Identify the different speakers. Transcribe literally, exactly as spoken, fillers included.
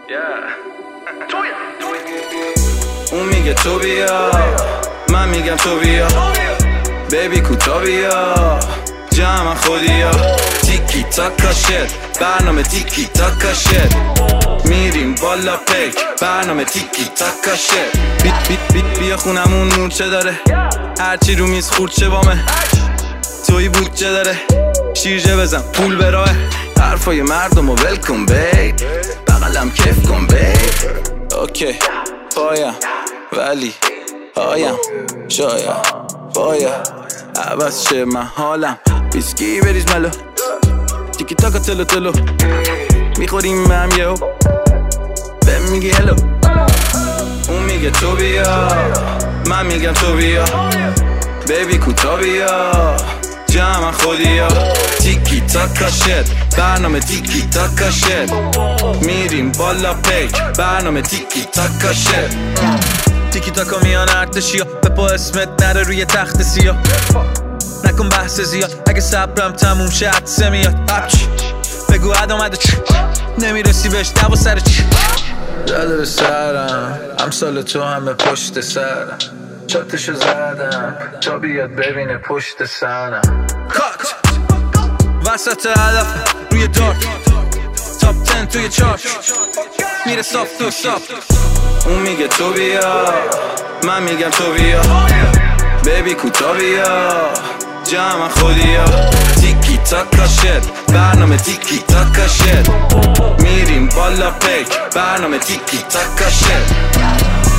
Speaker 1: اون میگه تو بیا، من میگم تو بیا، بیبی کوتا بیا، جمع خودیا. تیکی تاکا شد، برنامه تیکی تاکا شد، میریم بالا پیک، برنامه تیکی تاکا شد. بی بی بی بیا خونمون مورچه داره، هرچی رو میز خورچه بامه، توی بودجه داره، شیرجه بزن پول به راه، حرفای مردم و ول کن بیب، بغلم کف کن بیب. اوکی پایم ولی هایم شاید باید عوض شه من حالم، ویسکی بریز ملو، تیکی تاکا تلو تلو، میخوریم هم یهو بهم میگی هلو. اون میگه تو بیا، من میگم تو بیا، بیبی کوتا بیا، جمع خودیا. تیکی تاکا شد، برنامه تیکی تاکا شد، میریم بالا پیک، برنامه تیکی تاکا شد. تیکی تاکا میان ارتشیا، به پا اسمت نره روی تخت سیاه، نکن بحث زیاد، اگه صبرم تموم شه عدسه میاد. بگو عد آمده چی نمیرسی بهش، دوا سر چی زده به سرم، امثال تو همه پشت سرم، چاتشو زدم تا بیاد ببینه پشت سرم. کات وسط هدف روی دارت، تاپ تن توی چارت، میره صاف تو صاف. اون میگه تو بیا، من میگم تو بیا، بیبی کوتا بیا، جمع خودیا. تیکی تاکا شد، برنامه تیکی تاکا شد، میریم بالا پیک، برنامه تیکی تاکا شد.